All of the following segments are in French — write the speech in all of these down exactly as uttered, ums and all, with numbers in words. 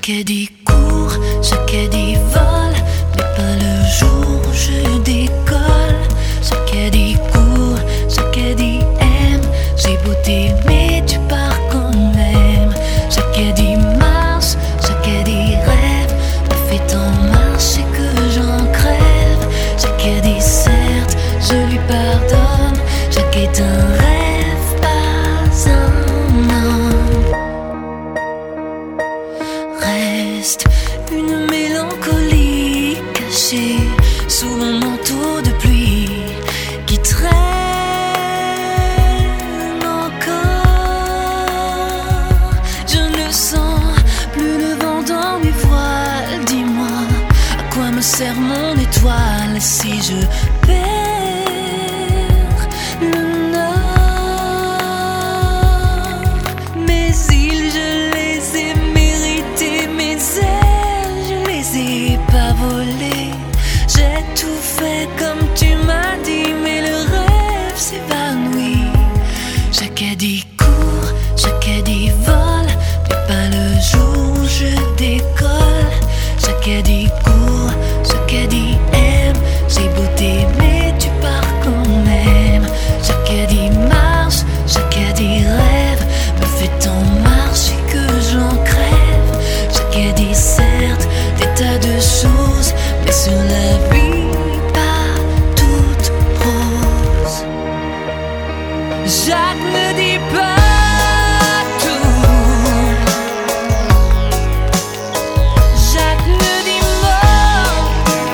Jacques dit court, Jacques dit vol, mais pas le jour où je décolle. Jacques dit court, Jacques dit aime, j'ai beau t'aimer, tu pars quand même. Jacques dit marche, Jacques dit rêve, me fait tant marcher que j'en crève. Jacques dit certes, je lui pardonne, Jacques est un rêve, pas un homme. Reste une mélancolie cachée sous mon manteau de pluie qui traîne encore. Je ne sens plus le vent dans mes voiles. Dis-moi, à quoi me sert mon étoile si je perds le nord? Mes îles, je les ai méritées, mes ailes, je les ai pas volées. J'ai tout fait comme tu m'as dit, mais le rêve s'évanouit. Jacques dit court, Jacques dit vol, mais pas le jour où je décolle. Jacques dit court, Jacques dit aime, j'ai beau t'aimer, tu pars quand même. Jacques dit marche, Jacques dit rêve, me fait tant marcher que j'en crève. Jacques dit certes des tas de choses, mais sur la vie pas toute rose. Jacques ne dit pas tout, Jacques ne dit mot,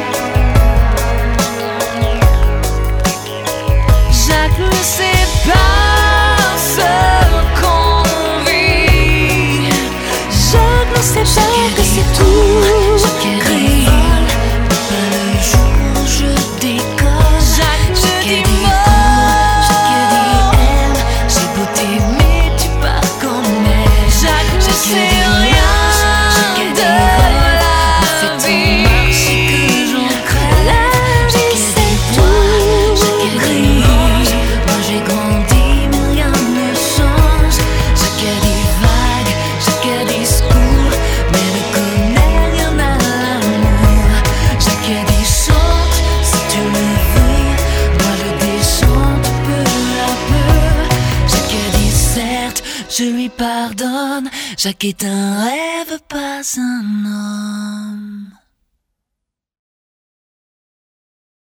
Jacques ne sait pas ce qu'on vit. Jacques ne sait pas que c'est tout gris. Pas le jour où je décolle. Jacques ne dit mot, Jacques dit aime, j'ai beau t'aimer, tu pars quand même. Jacques ne sait rien de la vie, marcher que j'en crève. Jacques c'est toi, Jacques dit mange, moi j'ai grandi mais rien ne change. Jacques dit vague, Jacques dit secours, mais ne connaît rien à l'amour. Jacques dit chante, si tu le veux, moi je déchante peu à peu. Jacques dit certes, je lui pardonne, Jacques est un rêve, pas un homme.